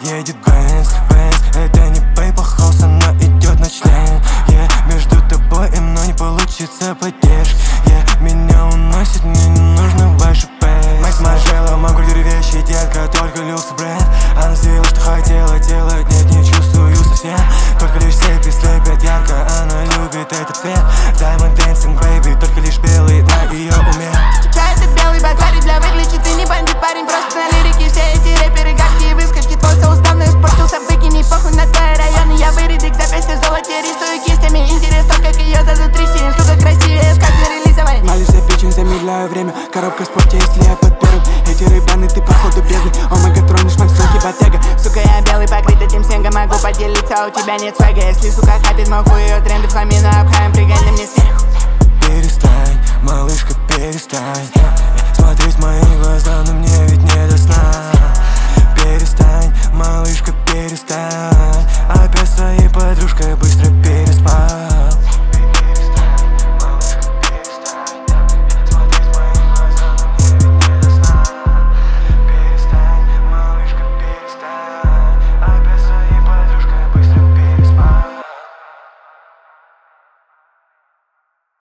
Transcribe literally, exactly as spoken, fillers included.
едет Бенз, Бенз. Это не Paper House, она идет на член. Yeah, между тобой и мной не получится поддержки. Yeah, меня уносит, мне не нужно ваши пейс. Макс Маржелла, могу вещи, детка, только люкс бренд. Она сделала, что хотела делать, нет, не чувствую совсем. Только лишь слепит, слепит ярко, она любит этот цвет. Diamond dancing, baby, только лишь белый на ее уме. Чай это белый базарик для выглядит, ты не бандит, парень, просто на лирике. Все эти рэперы гадкие выскочки, твой соустав, но испортился, выкини похуй на твои районы. Я вырядик, запястье золоте, рисую кистями. Интересно, как ее зовут Трисси, сука красивее, как зарелизовать. Малюсь за печень, замедляю время, коробка в спорте, если я под первым. Эти рыбаны, ты походу бездны, омега тронешь, максимки ботега. Сука, я белый, покрыт этим снегом, могу поделиться, у тебя нет свага. Если сука хапит мой хуй, ее тренды в хламину обхаем, прыгай на мне сверху. Перестань, малышка, перестань.